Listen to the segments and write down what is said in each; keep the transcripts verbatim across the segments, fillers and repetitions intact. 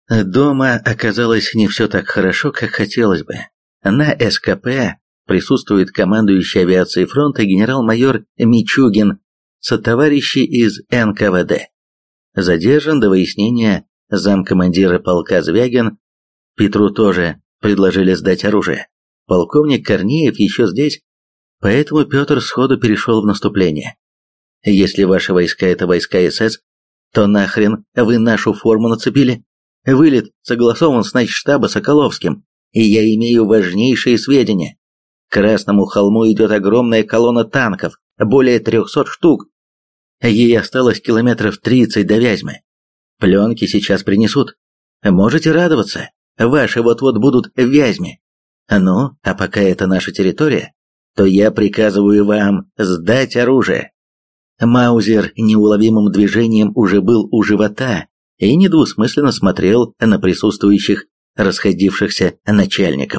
Дома оказалось не все так хорошо, как хотелось бы. На СКП присутствует командующий авиацией фронта генерал-майор Мичугин, сотоварищи из эн ка вэ дэ. Задержан до выяснения замкомандира полка Звягин. Петру тоже предложили сдать оружие. Полковник Корнеев еще здесь, поэтому Петр сходу перешел в наступление. Если ваши войска это войска эс эс, то нахрен вы нашу форму нацепили? Вылет согласован с начштаба Соколовским, и я имею важнейшие сведения. К Красному холму идет огромная колонна танков, более трехсот штук. Ей осталось километров тридцать до Вязьмы. Пленки сейчас принесут. Можете радоваться, ваши вот-вот будут в Вязьме. Ну, а пока это наша территория, то я приказываю вам сдать оружие. Маузер неуловимым движением уже был у живота и недвусмысленно смотрел на присутствующих расходившихся начальников.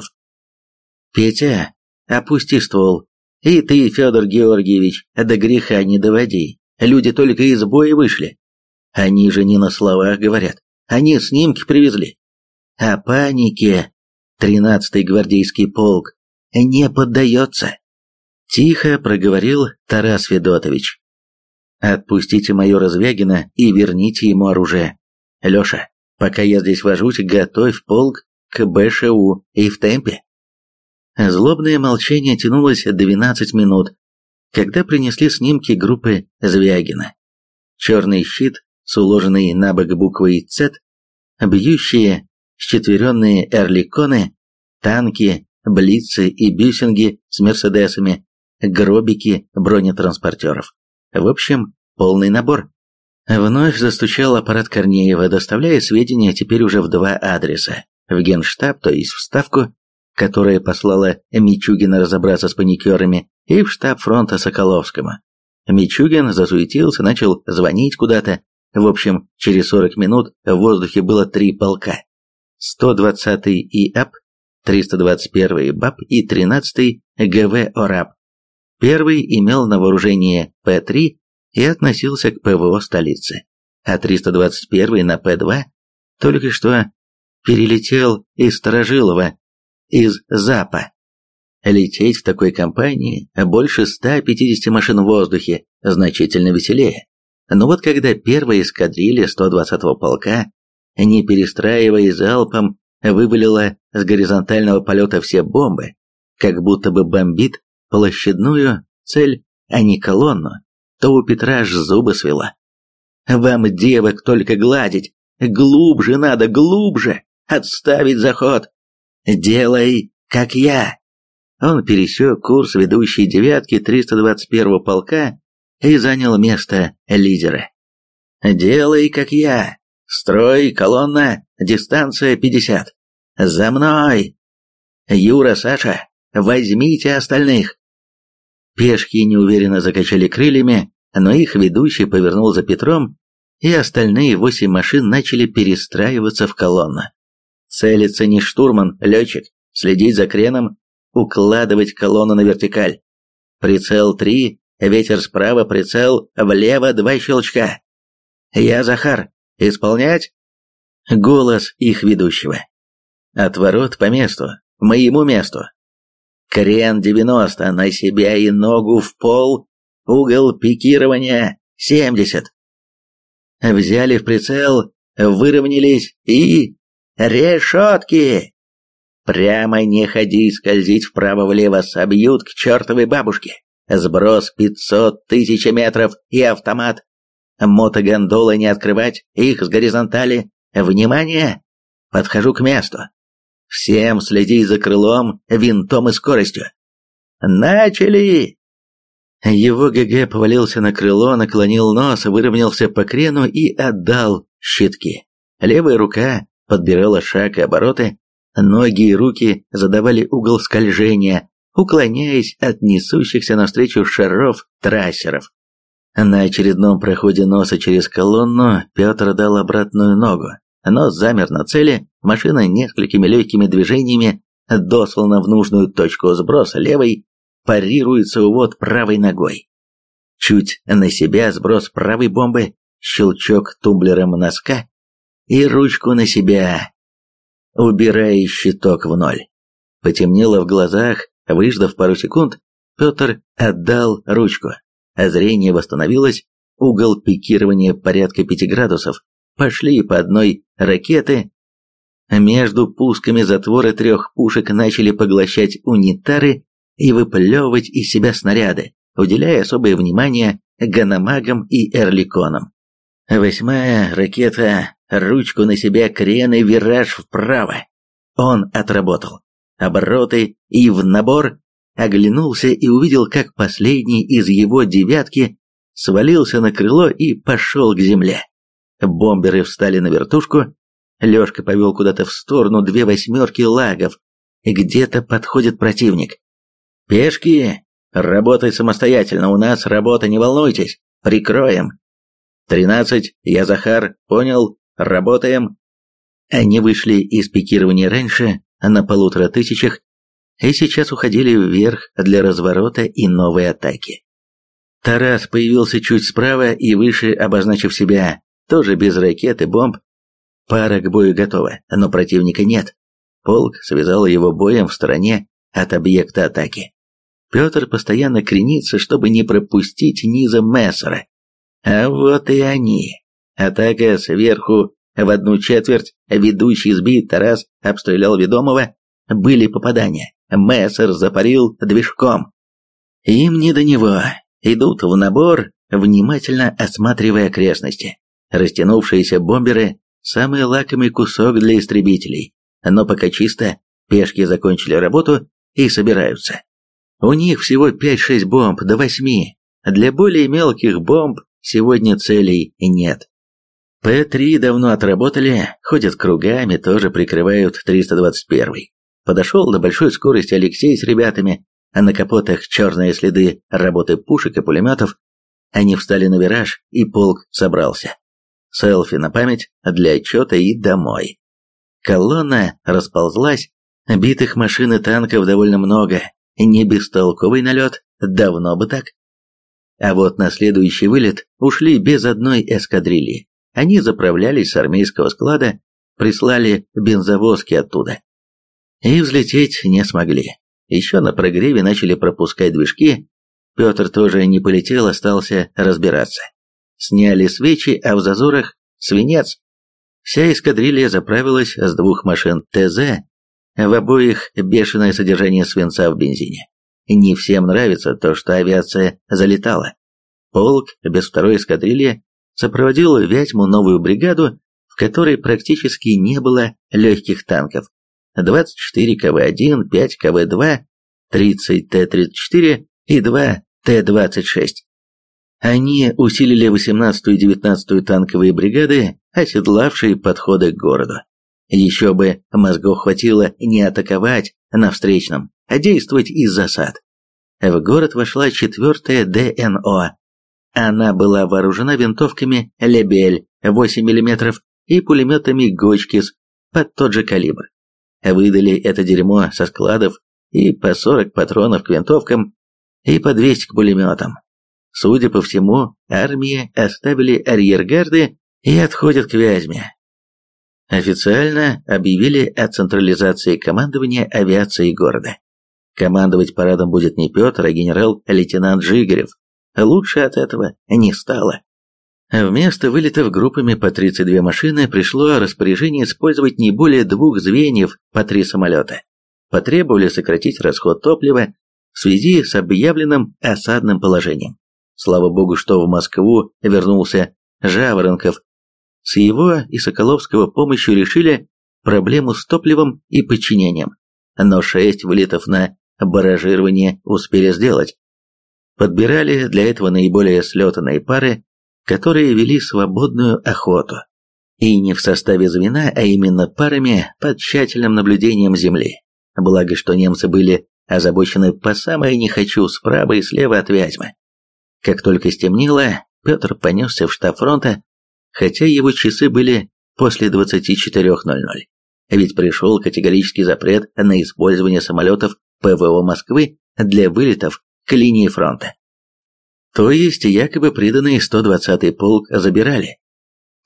«Петя, опусти ствол. И ты, Федор Георгиевич, до греха не доводи. Люди только из боя вышли. Они же не на словах говорят. Они снимки привезли. О панике тринадцатый гвардейский полк не поддается», — тихо проговорил Тарас Федотович. «Отпустите майора Звягина и верните ему оружие. Леша, пока я здесь вожусь, готовь полк к бэ шэ у и в темпе». Злобное молчание тянулось двенадцать минут, когда принесли снимки группы Звягина. Черный щит с уложенной на бок буквой «Ц», бьющие счетверенные эрликоны, танки, блицы и бюсинги с мерседесами, гробики бронетранспортеров. В общем, полный набор. Вновь застучал аппарат Корнеева, доставляя сведения теперь уже в два адреса. В Генштаб, то есть в Ставку, которая послала Мичугина разобраться с паникерами, и в штаб фронта Соколовскому. Мичугин засуетился, начал звонить куда-то. В общем, через сорок минут в воздухе было три полка. сто двадцатый и а пэ, триста двадцать первый БАП и тринадцатый гэ вэ ОРАП. Первый имел на вооружении пэ три и относился к пэ вэ о столицы, а триста двадцать первый на пэ два только что перелетел из Старожилова, из ЗАПа. Лететь в такой компании больше ста пятидесяти машин в воздухе значительно веселее. Но вот когда первая эскадрилья сто двадцатого полка, не перестраиваясь залпом, вывалила с горизонтального полета все бомбы, как будто бы бомбит площадную цель, а не колонну, то у Петра аж зубы свело. «Вам девок только гладить, глубже надо, глубже, отставить заход. Делай, как я». Он пересек курс ведущей девятки триста двадцать первого полка и занял место лидера. «Делай, как я. Строй, колонна, дистанция пятьдесят. За мной! Юра, Саша, возьмите остальных!» Пешки неуверенно закачали крыльями, но их ведущий повернул за Петром, и остальные восемь машин начали перестраиваться в колонну. Целиться не штурман, летчик, следить за креном, укладывать колонну на вертикаль. Прицел три, ветер справа, прицел влево, два щелчка. «Я Захар, исполнять?» Голос их ведущего. «Отворот по месту, моему месту. Крен девяносто, на себя и ногу в пол, угол пикирования семьдесят. Взяли в прицел, выровнялись и... Решетки! Прямо не ходи, скользить вправо-влево, собьют к чертовой бабушке. Сброс пятьсот тысяч метров и автомат. Мотогондолы не открывать, их с горизонтали. Внимание! Подхожу к месту. Всем следи за крылом, винтом и скоростью. Начали!» Его ГГ повалился на крыло, наклонил нос, выровнялся по крену и отдал щитки. Левая рука подбирала шаг и обороты, ноги и руки задавали угол скольжения, уклоняясь от несущихся навстречу шаров трассеров. На очередном проходе носа через колонну Петр дал обратную ногу. Нос замер на цели, машина несколькими легкими движениями дослана в нужную точку сброса левой, парируется увод правой ногой. Чуть на себя сброс правой бомбы, щелчок тумблером носка, и ручку на себя, убирая щиток в ноль. Потемнело в глазах, выждав пару секунд, Петр отдал ручку, а зрение восстановилось, угол пикирования порядка пяти градусов, пошли по одной ракеты. Между пусками затворы трех пушек начали поглощать унитары и выплевывать из себя снаряды, уделяя особое внимание ганамагам и эрликонам. Восьмая ракета, ручку на себя, крен и вираж вправо. Он отработал обороты и в набор, оглянулся и увидел, как последний из его девятки свалился на крыло и пошел к земле. Бомберы встали на вертушку, Лёшка повел куда-то в сторону две восьмерки лагов. Где-то подходит противник. «Пешки, работать самостоятельно, у нас работа, не волнуйтесь, прикроем». «Тринадцать, я Захар, понял, работаем». Они вышли из пикирования раньше, на полутора тысячах, и сейчас уходили вверх для разворота и новой атаки. Тарас появился чуть справа и выше, обозначив себя, тоже без ракет и бомб. Пара к бою готова, но противника нет. Полк связал его боем в стороне от объекта атаки. Петр постоянно кренится, чтобы не пропустить низа Мессера. А вот и они. Атака сверху в одну четверть, ведущий сбит, Тарас обстрелял ведомого, были попадания. Мессер запарил движком. Им не до него. Идут в набор, внимательно осматривая окрестности. Растянувшиеся бомберы – самый лакомый кусок для истребителей. Но пока чисто, пешки закончили работу и собираются. У них всего пять-шесть бомб до восьми. Для более мелких бомб сегодня целей нет. Пэ три давно отработали, ходят кругами, тоже прикрывают триста двадцать первый. Подошел до большой скорости Алексей с ребятами, а на капотах черные следы работы пушек и пулеметов. Они встали на вираж, и полк собрался. Селфи на память, для отчета и домой. Колонна расползлась, битых машин и танков довольно много, не бестолковый налет, давно бы так. А вот на следующий вылет ушли без одной эскадрильи. Они заправлялись с армейского склада, прислали бензовозки оттуда. И взлететь не смогли. Еще на прогреве начали пропускать движки. Петр тоже не полетел, остался разбираться. Сняли свечи, а в зазорах свинец. Вся эскадрилья заправилась с двух машин ТЗ, в обоих бешеное содержание свинца в бензине. Не всем нравится то, что авиация залетала. Полк без второй эскадрильи сопроводил Вятьму новую бригаду, в которой практически не было легких танков. двадцать четыре ка вэ один, пять ка вэ два, тридцать тэ тридцать четыре и два тэ двадцать шесть. Они усилили восемнадцатую и девятнадцатую танковые бригады, оседлавшие подходы к городу. Еще бы мозгов хватило не атаковать на встречном, а действовать из засад. В город вошла четвертая дэ эн о. Она была вооружена винтовками «Лебель» восемь миллиметров и пулеметами «Гочкис» под тот же калибр. Выдали это дерьмо со складов и по сорок патронов к винтовкам, и по двести к пулеметам. Судя по всему, армии оставили арьергарды и отходят к Вязьме. Официально объявили о централизации командования авиацией города. Командовать парадом будет не Петр, а генерал-лейтенант Жигарев. Лучше от этого не стало. Вместо вылетов группами по тридцать две машины пришло распоряжение использовать не более двух звеньев по три самолета. Потребовали сократить расход топлива в связи с объявленным осадным положением. Слава богу, что в Москву вернулся Жаворонков. С его и Соколовского помощью решили проблему с топливом и подчинением. Но шесть вылетов на баражирование успели сделать. Подбирали для этого наиболее слетанные пары, которые вели свободную охоту. И не в составе звена, а именно парами под тщательным наблюдением земли. Благо, что немцы были озабочены по самое не хочу справа и слева от Вязьмы. Как только стемнело, Петр понесся в штаб фронта, хотя его часы были после двадцати четырёх ноль-ноль. Ведь пришел категорический запрет на использование самолетов пэ вэ о Москвы для вылетов к линии фронта. То есть якобы приданный сто двадцатый полк забирали.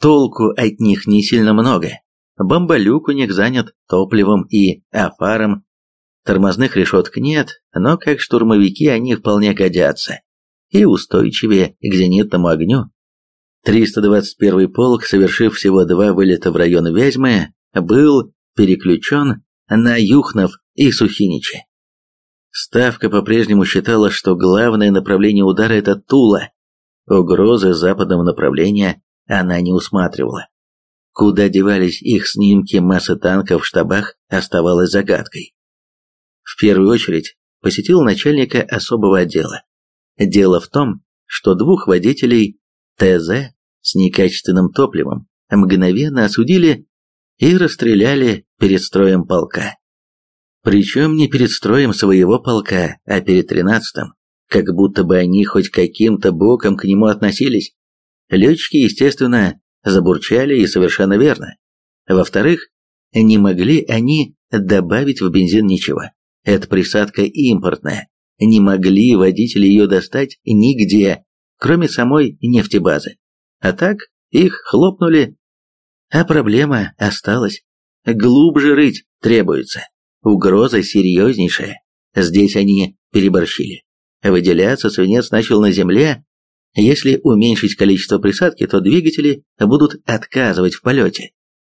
толку от них не сильно много. Бомболюк у них занят топливом и афаром. Тормозных решеток нет, но как штурмовики они вполне годятся и устойчивее к зенитному огню. триста двадцать первый полк, совершив всего два вылета в район Вязьмы, был переключен на Юхнов и Сухиничи. Ставка по-прежнему считала, что главное направление удара – это Тула. Угрозы западного направления она не усматривала. Куда девались их снимки массы танков в штабах, оставалось загадкой. В первую очередь посетил начальника особого отдела. Дело в том, что двух водителей ТЗ с некачественным топливом мгновенно осудили и расстреляли перед строем полка. Причем не перед строем своего полка, а перед тринадцатым, как будто бы они хоть каким-то боком к нему относились. Летчики, естественно, забурчали, и совершенно верно. Во-вторых, не могли они добавить в бензин ничего. Эта присадка импортная. Не могли водители ее достать нигде, кроме самой нефтебазы. А так их хлопнули, а проблема осталась. Глубже рыть требуется. Угроза серьезнейшая. Здесь они переборщили. Выделяться свинец начал на земле. Если уменьшить количество присадки, то двигатели будут отказывать в полете.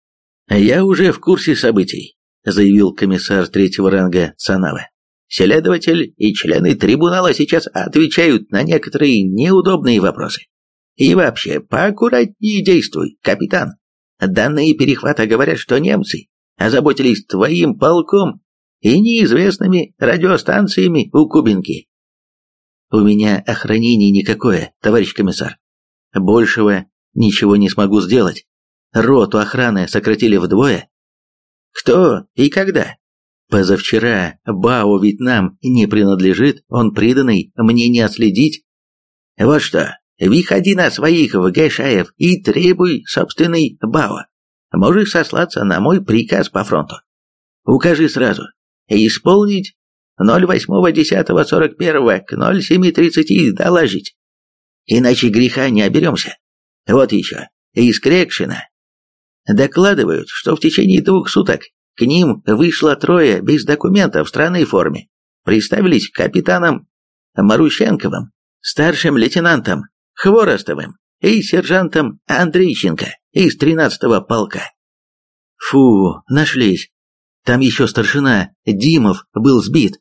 «Я уже в курсе событий», — заявил комиссар третьего ранга Цанава. «Следователь и члены трибунала сейчас отвечают на некоторые неудобные вопросы. И вообще, поаккуратнее действуй, капитан. Данные перехвата говорят, что немцы озаботились твоим полком и неизвестными радиостанциями у Кубинки». «У меня охранение никакое, товарищ комиссар. Большего ничего не смогу сделать. Роту охраны сократили вдвое». «Кто и когда?» «Позавчера. Бао ведь нам не принадлежит, он приданный, мне не отследить». «Вот что, выходи на своих в Гайшаев и требуй собственный Бао. Можешь сослаться на мой приказ по фронту. Укажи сразу. Исполнить ноль восьмого десятого сорок первого к ноль семи тридцати доложить. Иначе греха не оберемся. Вот еще. Из Крекшина докладывают, что в течение двух суток к ним вышло трое без документов в странной форме. Представились капитаном Марущенковым, старшим лейтенантом Хворостовым и сержантом Андрейченко из тринадцатого полка. Фу, нашлись. Там еще старшина Димов был сбит.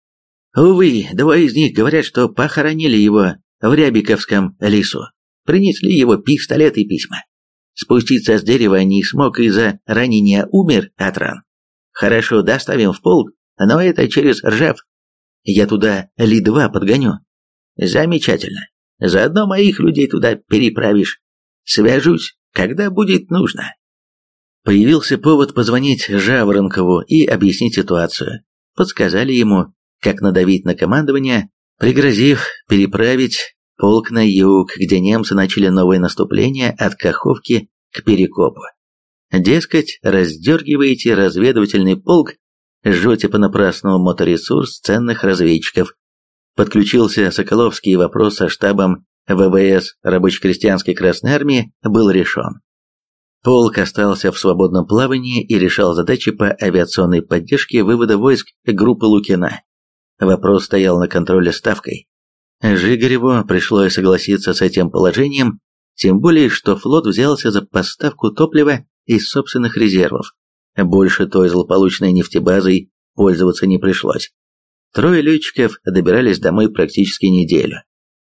Увы, двое из них говорят, что похоронили его в Рябиковском лесу. Принесли его пистолет и письма. Спуститься с дерева не смог из-за ранения, умер от ран. Хорошо, доставим в полк, но это через Ржев. Я туда Ли два подгоню. Замечательно. Заодно моих людей туда переправишь. Свяжусь, когда будет нужно. Появился повод позвонить Жаворонкову и объяснить ситуацию. Подсказали ему, как надавить на командование, пригрозив переправить полк на юг, где немцы начали новое наступление от Каховки к Перекопу. Дескать, раздергиваете разведывательный полк, жжете понапрасну моторесурс ценных разведчиков. Подключился Соколовский, и вопрос со штабом ВВС рабоче-крестьянской Красной Армии был решен. Полк остался в свободном плавании и решал задачи по авиационной поддержке вывода войск группы Лукина. Вопрос стоял на контроле ставкой. Жигареву пришлось согласиться с этим положением, тем более, что флот взялся за поставку топлива из собственных резервов. Больше той злополучной нефтебазой пользоваться не пришлось. Трое летчиков добирались домой практически неделю.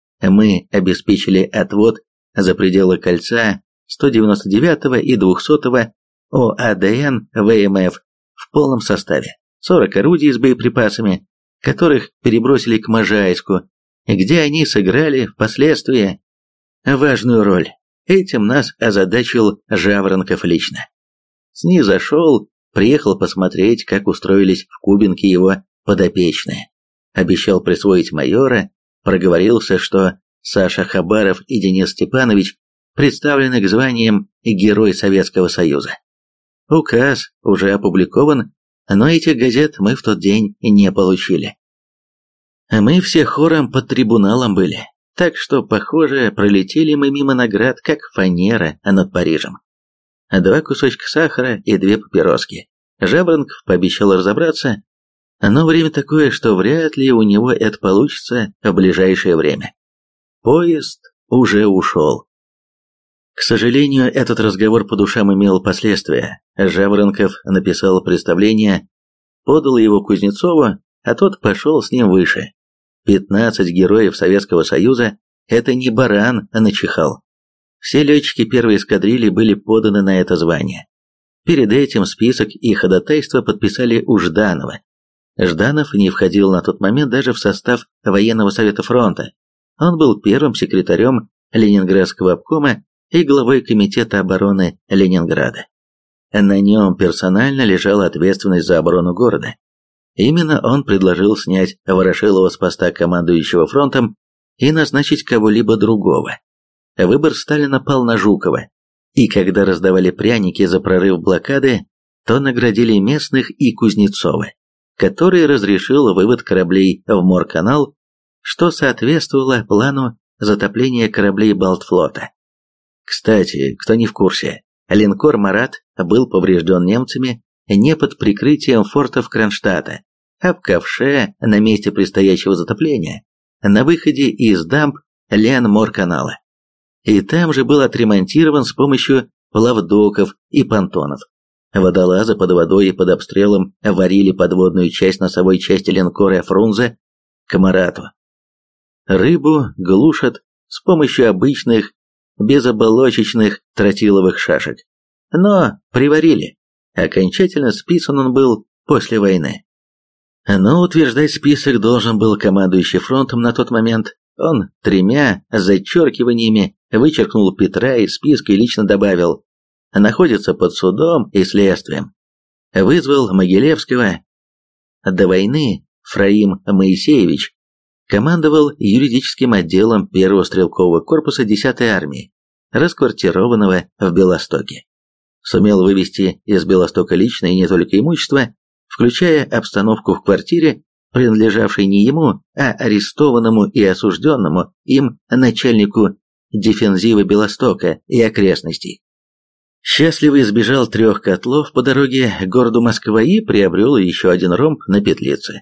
Мы обеспечили отвод за пределы кольца сто девяносто девятого и двухсотого ОАДН ВМФ в полном составе, сорок орудий с боеприпасами, которых перебросили к Можайску, где они сыграли впоследствии важную роль. Этим нас озадачил Жаворонков лично. Снизошел, приехал посмотреть, как устроились в Кубинке его подопечные. Обещал присвоить майора, проговорился, что Саша Хабаров и Денис Степанович представлены к званиям Герой Советского Союза. Указ уже опубликован, но этих газет мы в тот день не получили. Мы все хором под трибуналом были. так что, похоже, пролетели мы мимо наград, как фанера над Парижем. Два кусочка сахара и две папироски. Жаворонков пообещал разобраться, но время такое, что вряд ли у него это получится в ближайшее время. Поезд уже ушел. К сожалению, этот разговор по душам имел последствия. Жаворонков написал представление, подал его Кузнецову, а тот пошел с ним выше. Пятнадцать героев Советского Союза – это не баран, а начихал. Все летчики первой эскадрильи были поданы на это звание. Перед этим список и ходатайство подписали у Жданова. Жданов не входил на тот момент даже в состав военного совета фронта. Он был первым секретарем Ленинградского обкома и главой комитета обороны Ленинграда. На нем персонально лежала ответственность за оборону города. Именно он предложил снять Ворошилова с поста командующего фронтом и назначить кого-либо другого. Выбор Сталина пал на Жукова, и когда раздавали пряники за прорыв блокады, то наградили местных и Кузнецова, который разрешил вывод кораблей в Морканал, что соответствовало плану затопления кораблей Балтфлота. Кстати, кто не в курсе, линкор «Марат» был поврежден немцами не под прикрытием фортов Кронштадта, а в ковше на месте предстоящего затопления, на выходе из дамб Лен-Мор-канала. И там же был отремонтирован с помощью плавдоков и понтонов. Водолазы под водой и под обстрелом варили подводную часть носовой части линкора «Фрунзе» к Марату. Рыбу глушат с помощью обычных безоболочечных тротиловых шашек. Но приварили. Окончательно списан он был после войны. Но утверждать список должен был командующий фронтом на тот момент. Он тремя зачеркиваниями вычеркнул Петра из списка и лично добавил: находится под судом и следствием. Вызвал Могилевского. До войны Фраим Моисеевич командовал юридическим отделом первого стрелкового корпуса десятой армии, расквартированного в Белостоке. Сумел вывести из Белостока личное и не только имущество, включая обстановку в квартире, принадлежавшей не ему, а арестованному и осужденному им начальнику дефензивы Белостока и окрестностей. Счастливо избежал трех котлов по дороге к городу Москва и приобрел еще один ромб на Петлице.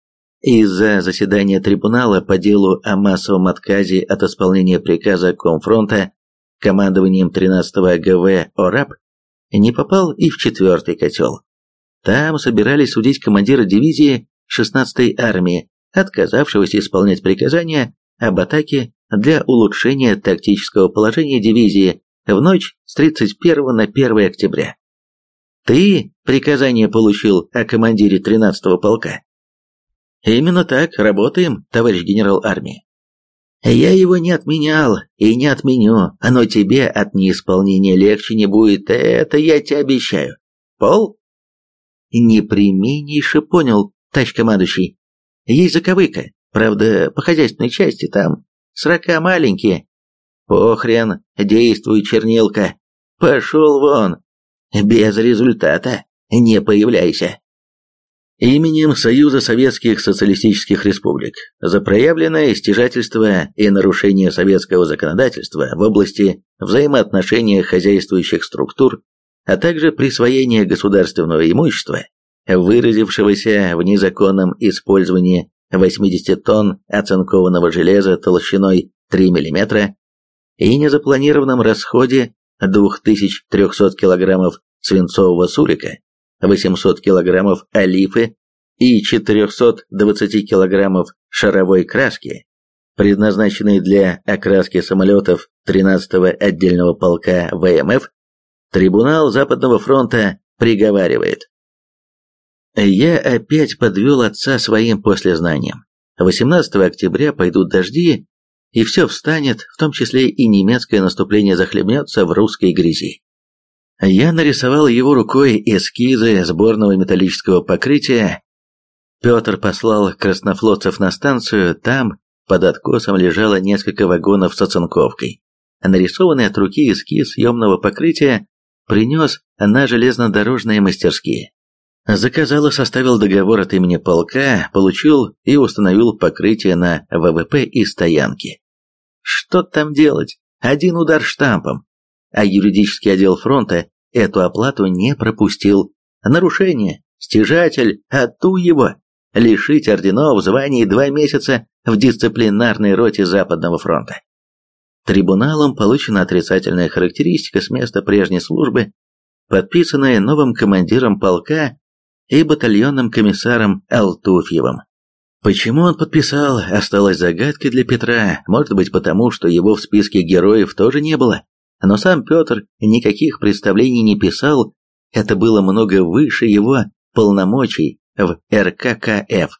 Из-за заседания трибунала по делу о массовом отказе от исполнения приказа Комфронта командованием тринадцатого ГВ ОРАП не попал и в четвертый котел. Там собирались судить командира дивизии шестнадцатой армии, отказавшегося исполнять приказания об атаке для улучшения тактического положения дивизии в ночь с тридцать первого на первое октября. Ты приказание получил о командире тринадцатого полка? Именно так, работаем, товарищ генерал армии. Я его не отменял и не отменю, но тебе от неисполнения легче не будет, это я тебе обещаю. Пол? Непременнейше понял, товарищ командующий. Есть заковыка, правда, по хозяйственной части там срока маленькие. Похрен, действуй, чернилка. Пошел вон. Без результата не появляйся. Именем Союза Советских Социалистических Республик за проявленное стяжательство и нарушение советского законодательства в области взаимоотношения хозяйствующих структур, а также присвоение государственного имущества, выразившегося в незаконном использовании восемьдесят тонн оцинкованного железа толщиной три миллиметра и незапланированном расходе двух тысяч трёхсот килограммов свинцового сурика, восемьсот килограммов олифы и четыреста двадцать килограммов шаровой краски, предназначенной для окраски самолетов тринадцатого отдельного полка ВМФ, трибунал Западного фронта приговаривает. Я опять подвел отца своим послезнанием. восемнадцатого октября пойдут дожди, и все встанет, в том числе и немецкое наступление захлебнется в русской грязи. Я нарисовал его рукой эскизы сборного металлического покрытия. Петр послал краснофлотцев на станцию, там под откосом лежало несколько вагонов с оцинковкой. Нарисованный от руки эскиз съемного покрытия принес на железнодорожные мастерские. Заказал и составил договор от имени полка, получил и установил покрытие на ВВП и стоянки. Что там делать? Один удар штампом. А юридический отдел фронта эту оплату не пропустил. Нарушение. Стяжатель, ату его. Лишить орденов, званий два месяца в дисциплинарной роте Западного фронта. Трибуналом получена отрицательная характеристика с места прежней службы, подписанная новым командиром полка и батальонным комиссаром Алтуфьевым. Почему он подписал, осталось загадкой для Петра, может быть потому, что его в списке героев тоже не было. Но сам Петр никаких представлений не писал, это было много выше его полномочий в эр ка ка эф.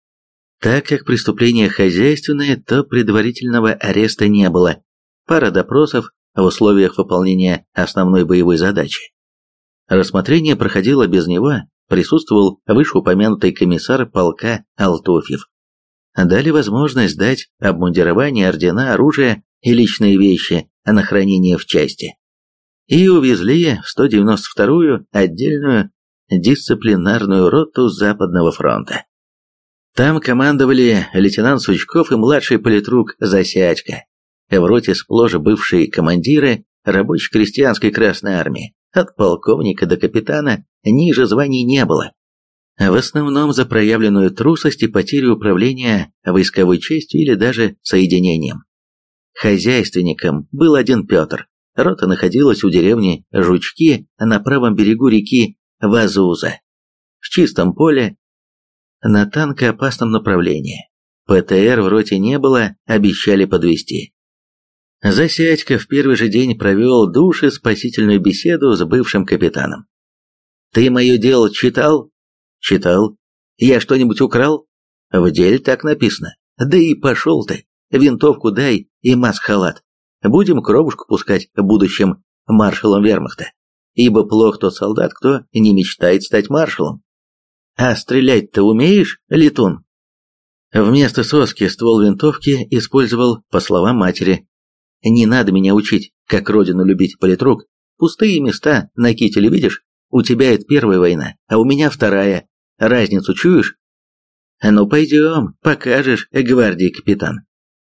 Так как преступление хозяйственное, то предварительного ареста не было. Пара допросов в условиях выполнения основной боевой задачи. Рассмотрение проходило без него, присутствовал вышеупомянутый комиссар полка Алтуфьев. Дали возможность дать обмундирование, ордена, оружие и личные вещи на хранение в части. И увезли в сто девяносто вторую отдельную дисциплинарную роту Западного фронта. Там командовали лейтенант Сучков и младший политрук Засядько. В роте сплошь бывшие командиры рабоче-крестьянской Красной Армии. От полковника до капитана ниже званий не было. В основном за проявленную трусость и потерю управления войсковой частью или даже соединением. Хозяйственником был один Петр. Рота находилась у деревни Жучки на правом берегу реки Вазуза. В чистом поле, на танкоопасном направлении. пэ тэ эр в роте не было, обещали подвезти. Засядько в первый же день провел душеспасительную беседу с бывшим капитаном. «Ты мое дело читал?» «Читал. Я что-нибудь украл?» «В деле так написано. Да и пошел ты. Винтовку дай и маск-халат. Будем кровушку пускать будущим маршалом вермахта. Ибо плох тот солдат, кто не мечтает стать маршалом. А стрелять-то умеешь, летун?» Вместо соски ствол винтовки использовал, по словам матери. «Не надо меня учить, как родину любить, политрук. Пустые места на кителе видишь? У тебя это первая война, а у меня вторая. Разницу чуешь?» «Ну пойдем, покажешь, гвардии капитан».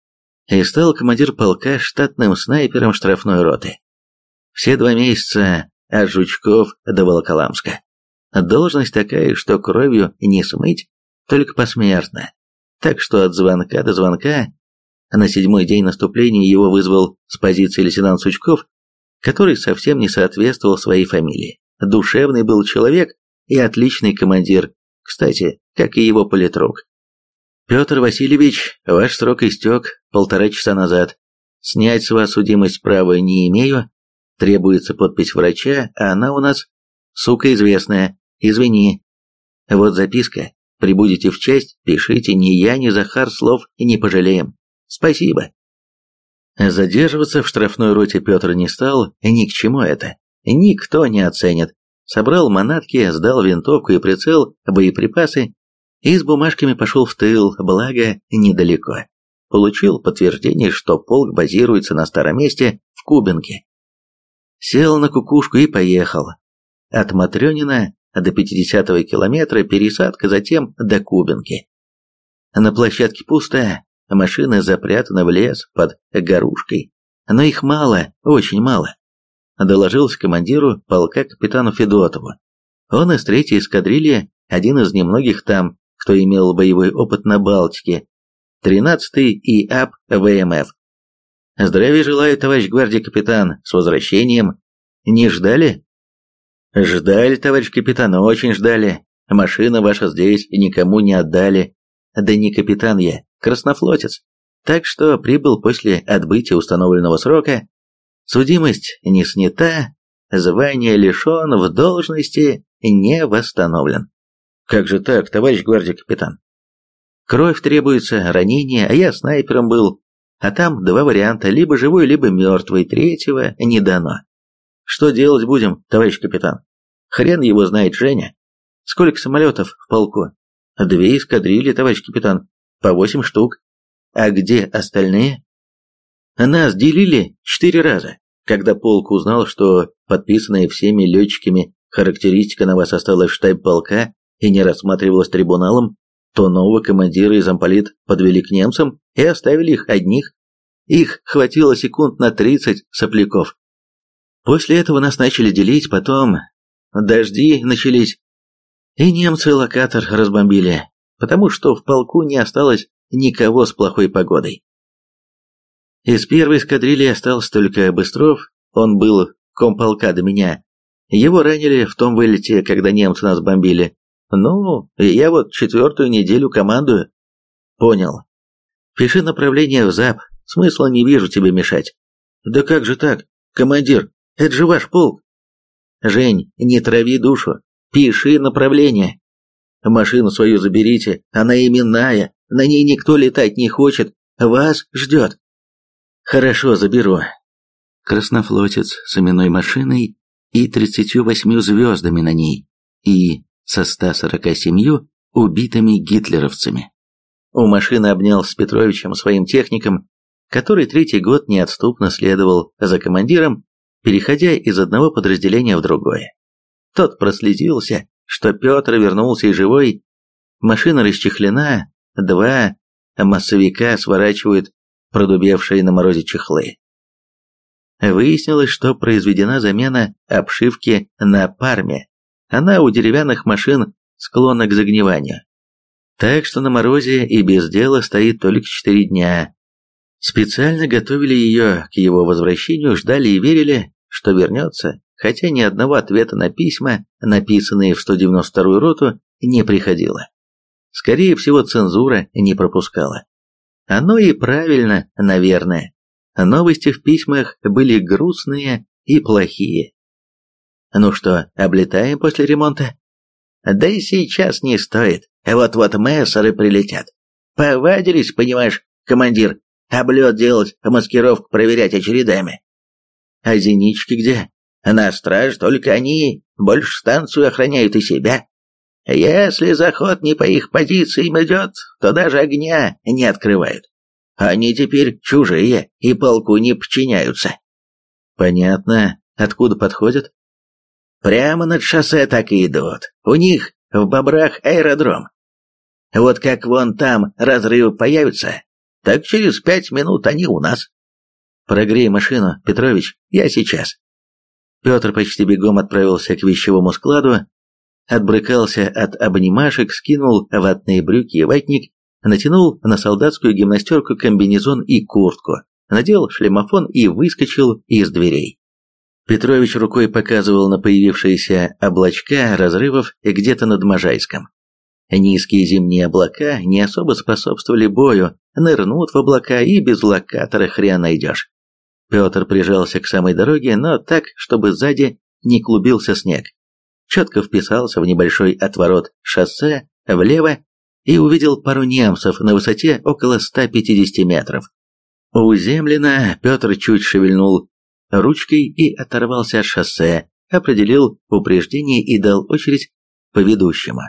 И стал командир полка штатным снайпером штрафной роты. Все два месяца от Жучков до Волоколамска. Должность такая, что кровью не смыть, только посмертно. Так что от звонка до звонка. На седьмой день наступления его вызвал с позиции лейтенант Сучков, который совсем не соответствовал своей фамилии. Душевный был человек и отличный командир, кстати, как и его политрук. «Петр Васильевич, ваш срок истек полтора часа назад. Снять с вас судимость права не имею. Требуется подпись врача, а она у нас, сука известная. Извини. Вот записка. Прибудете в часть, пишите, ни я, ни Захар слов не пожалеем. Спасибо». Задерживаться в штрафной роте Петр не стал, ни к чему это. Никто не оценит. Собрал манатки, сдал винтовку и прицел, боеприпасы и с бумажками пошел в тыл, благо недалеко. Получил подтверждение, что полк базируется на старом месте в Кубинке. Сел на кукушку и поехал. От Матрёнина до пятидесятого километра пересадка, затем до Кубинки. На площадке пусто. Машины запрятаны в лес под горушкой, но их мало, очень мало. Доложился командиру полка капитану Федотову. Он из третьей эскадрильи, один из немногих там, кто имел боевой опыт на Балтике, тринадцатый ИАП ВМФ. «Здравия желаю, товарищ гвардии капитан, с возвращением. Не ждали?» «Ждали, товарищ капитан, очень ждали. Машина ваша здесь, и никому не отдали. Да не капитан я, краснофлотец. Так что прибыл после отбытия установленного срока. Судимость не снята, звание лишен, в должности не восстановлен». «Как же так, товарищ гвардии капитан?» «Кровь требуется, ранение, а я снайпером был. А там два варианта, либо живой, либо мертвый, третьего не дано. Что делать будем, товарищ капитан? Хрен его знает, Женя. Сколько самолетов в полку?» «Две эскадрильи, товарищ капитан, по восемь штук. А где остальные?» «Нас делили четыре раза. Когда полк узнал, что подписанная всеми летчиками характеристика на вас осталась в штабе полка и не рассматривалась трибуналом, то нового командира и замполит подвели к немцам и оставили их одних. Их хватило секунд на тридцать сопляков. После этого нас начали делить, потом дожди начались, и немцы локатор разбомбили, потому что в полку не осталось никого с плохой погодой. Из первой эскадрильи остался только Быстров, он был комполка до меня. Его ранили в том вылете, когда немцы нас бомбили. Ну, и я вот четвертую неделю командую. Понял. Пиши направление в ЗАП, смысла не вижу тебе мешать. Да как же так, командир, это же ваш полк. Жень, не трави душу, пиши направление. Машину свою заберите, она именная, на ней никто летать не хочет, вас ждет. Хорошо, заберу. Краснофлотец с именной машиной и тридцатью восьмью звездами на ней, и со ста сорока семью убитыми гитлеровцами. У машины обнял с Петровичем своим техником, который третий год неотступно следовал за командиром, переходя из одного подразделения в другое. Тот прослезился, что Петр вернулся и живой. Машина расчехлена, два массовика сворачивают продубевшие на морозе чехлы. Выяснилось, что произведена замена обшивки на парме. Она у деревянных машин склонна к загниванию. Так что на морозе и без дела стоит только четыре дня. Специально готовили ее к его возвращению, ждали и верили, что вернется, хотя ни одного ответа на письма, написанные в сто девяносто вторую роту, не приходило. Скорее всего, цензура не пропускала. Оно и правильно, наверное. Новости в письмах были грустные и плохие. Ну что, облетаем после ремонта? Да и сейчас не стоит. Вот-вот мессеры прилетят. Повадились, понимаешь, командир, облет делать, маскировку проверять очередами. А зенички где? На страж только они, больше станцию охраняют и себя. Если заход не по их позициям идет, то даже огня не открывают. Они теперь чужие и полку не подчиняются. Понятно. Откуда подходят? Прямо над шоссе так и идут. У них в Бобрах аэродром. Вот как вон там разрывы появятся, так через пять минут они у нас. Прогрей машину, Петрович, я сейчас. Петр почти бегом отправился к вещевому складу, отбрыкался от обнимашек, скинул ватные брюки и ватник, натянул на солдатскую гимнастерку комбинезон и куртку, надел шлемофон и выскочил из дверей. Петрович рукой показывал на появившиеся облачка разрывов где-то над Можайском. Низкие зимние облака не особо способствовали бою, нырнут в облака и без локатора хрен найдешь. Петр прижался к самой дороге, но так, чтобы сзади не клубился снег. Четко вписался в небольшой отворот шоссе влево и увидел пару немцев на высоте около ста пятидесяти метров. У землина Петр чуть шевельнул ручкой и оторвался от шоссе, определил упреждение и дал очередь по ведущему.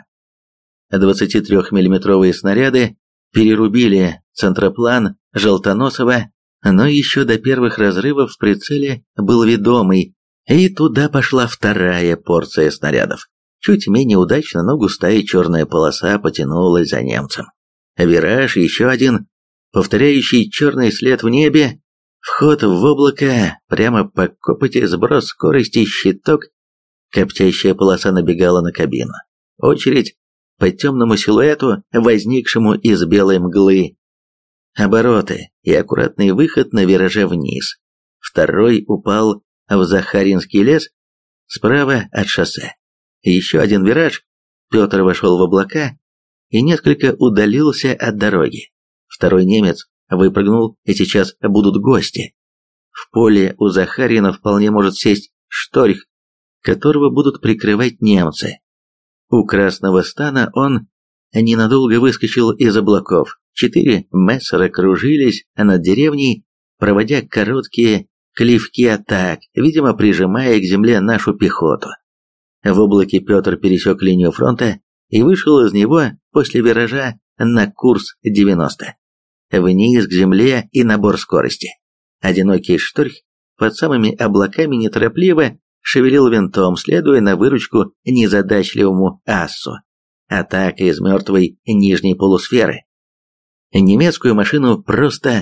двадцатитрёхмиллиметровые снаряды перерубили центроплан Желтоносова, но еще до первых разрывов в прицеле был ведомый, и туда пошла вторая порция снарядов. Чуть менее удачно, но густая черная полоса потянулась за немцем. Вираж, еще один, повторяющий черный след в небе, вход в облако, прямо по копоти, сброс скорости, щиток, коптящая полоса набегала на кабину. Очередь по темному силуэту, возникшему из белой мглы. Обороты и аккуратный выход на вираже вниз. Второй упал в Захаринский лес справа от шоссе. Еще один вираж, Петр вошел в облака и несколько удалился от дороги. Второй немец выпрыгнул, и сейчас будут гости. В поле у Захарина вполне может сесть шторх, которого будут прикрывать немцы. У Красного Стана он ненадолго выскочил из облаков. Четыре мессера кружились над деревней, проводя короткие клевки атак, видимо, прижимая к земле нашу пехоту. В облаке Петр пересек линию фронта и вышел из него после виража на курс девяносто. Вниз к земле и набор скорости. Одинокий шторх под самыми облаками неторопливо шевелил винтом, следуя на выручку незадачливому ассу. Атака из мертвой нижней полусферы. Немецкую машину просто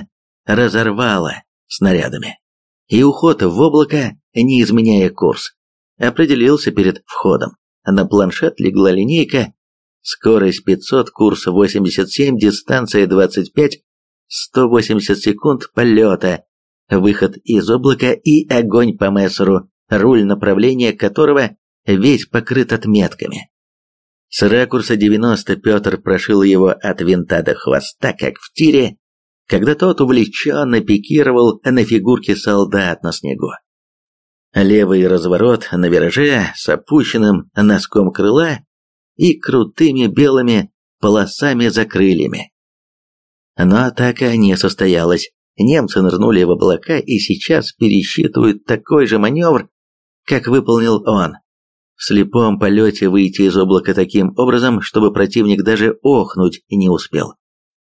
разорвало снарядами. И уход в облако, не изменяя курс, определился перед входом. На планшет легла линейка, скорость пятьсот, курс восемьдесят семь, дистанция двадцать пять, сто восемьдесят секунд полета, выход из облака и огонь по мессеру, руль направления которого весь покрыт отметками. С ракурса девяносто Петр прошил его от винта до хвоста, как в тире, когда тот увлеченно пикировал на фигурке солдат на снегу. Левый разворот на вираже с опущенным носком крыла и крутыми белыми полосами за крыльями. Но атака не состоялась. Немцы нырнули в облака и сейчас пересчитывают такой же маневр, как выполнил он. В слепом полете выйти из облака таким образом, чтобы противник даже охнуть не успел.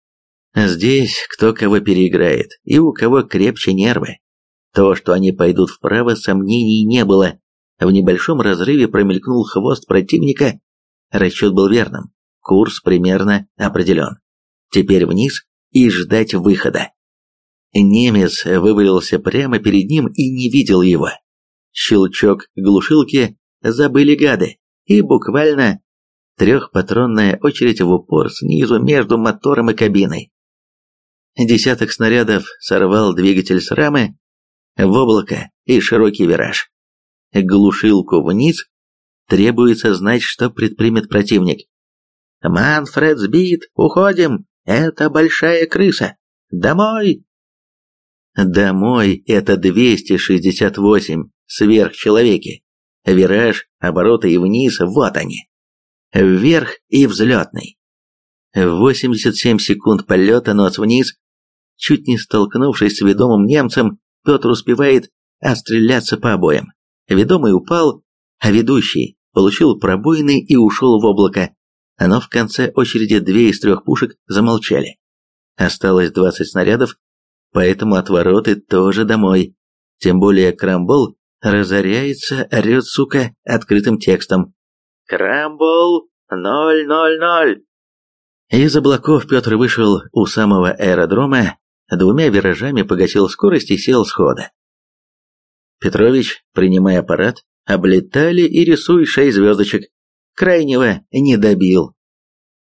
Здесь кто кого переиграет, и у кого крепче нервы. То, что они пойдут вправо, сомнений не было. В небольшом разрыве промелькнул хвост противника. Расчет был верным. Курс примерно определен. Теперь вниз и ждать выхода. Немец вывалился прямо перед ним и не видел его. Щелчок глушилки, забыли гады, и буквально трехпатронная очередь в упор снизу между мотором и кабиной. Десяток снарядов сорвал двигатель с рамы в облако и широкий вираж. Глушилку вниз, требуется знать, что предпримет противник. «Манфред сбит, уходим, это большая крыса, домой!» Домой — это двести шестьдесят восемь сверхчеловеки. Вираж, обороты и вниз, вот они. Вверх и взлетный. восемьдесят семь секунд полета, нос вниз. Чуть не столкнувшись с ведомым немцем, Петр успевает отстреляться по обоям. Ведомый упал, а ведущий получил пробоины и ушел в облако. Но в конце очереди две из трех пушек замолчали. Осталось двадцать снарядов, поэтому отвороты тоже домой. Тем более Крамбол разоряется, орет, сука, открытым текстом. «Крамбол ноль ноль ноль!» Из облаков Петр вышел у самого аэродрома, двумя виражами погасил скорость и сел с хода. Петрович, принимая аппарат, облетали и рисуй шесть звездочек. Крайнего не добил.